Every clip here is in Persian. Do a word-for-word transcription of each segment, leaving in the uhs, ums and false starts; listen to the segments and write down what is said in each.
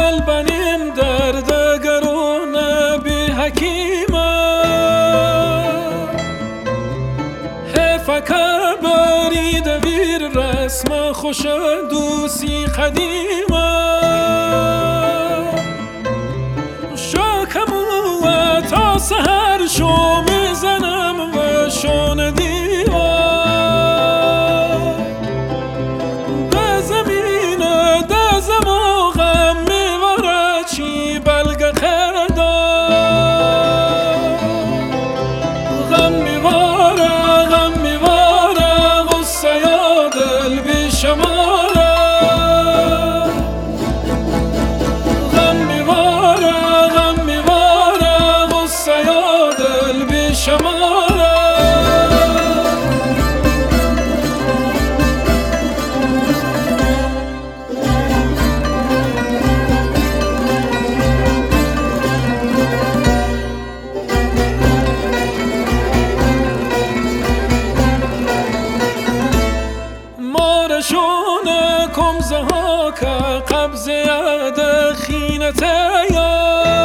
دلبنیم دردگرونه بی حکیمه حفکه برید ویر رسم خوش دوسی قدیمه شاکموه تا سهر شو میزنم و شون دیوه به زمین دزم و غم میواره چی بلگ خدا غم میواره غم میواره غصه یا دل بی شماره غم میواره غم میواره غصه یا دل بی شماره مارشون کمزه ها که قبضه ید خینته یا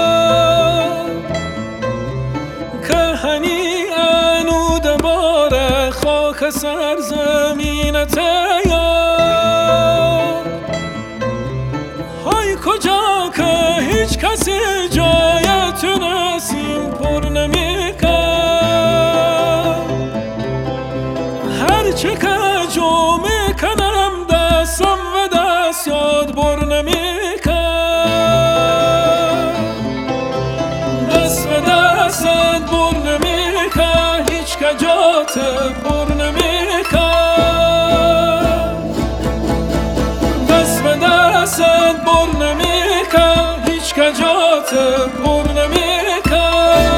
که هنی انود بار خاک سرزمینته یا های کجا که هیچ کسی جایتون نسیم پر نمیکن هرچه که جو میکنم دستم و دست یاد بر نمیکن دست و دستت بر نمیکن هیچ که جات پر نمیکن دست و دستت بر نمیکن هیچ که جات پر نمیکن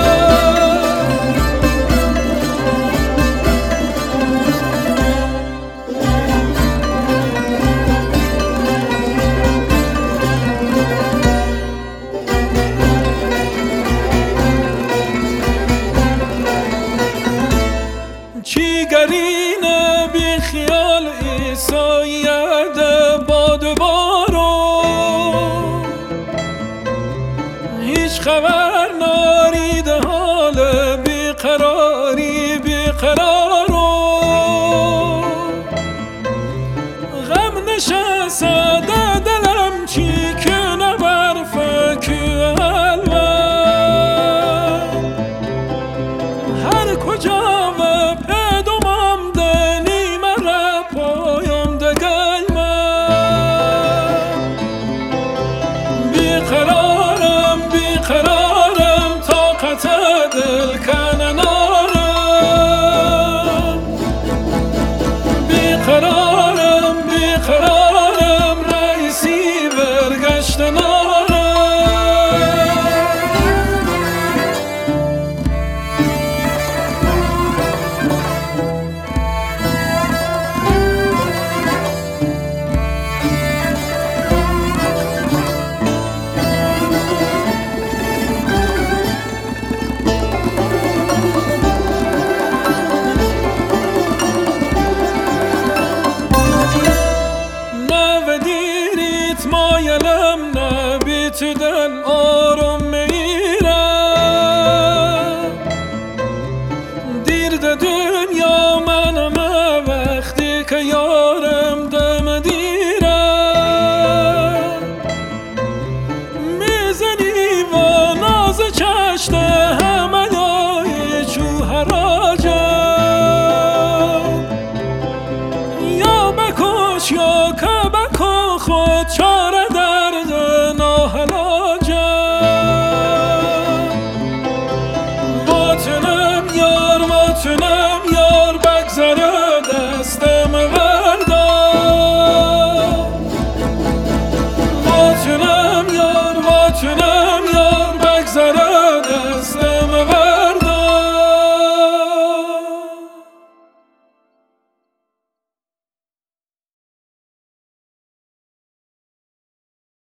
چیگرین بی خیال ایساید باد بارو هیچ خبر نارید حال بی قراری بی قرارو غم نشسته دلم چی که نبر فکر الوه هر کجا و پدومم دنی مرا پایم دگلمه بیقرارم بیقرارم طاقت دل کنه نارم بیقرارم بیقرارم رئیسی برگشت نارم مایلم نبیت دل آرام میره دیرد دنیا منم وقتی که یارم دم دیره میزنی و ناز چشته همه یای چو حراجم یا بکش یا که بکن خود چاره درد ناهلاجم واتنم یار واتنم یار بگذره دستم وردار واتنم یار واتنم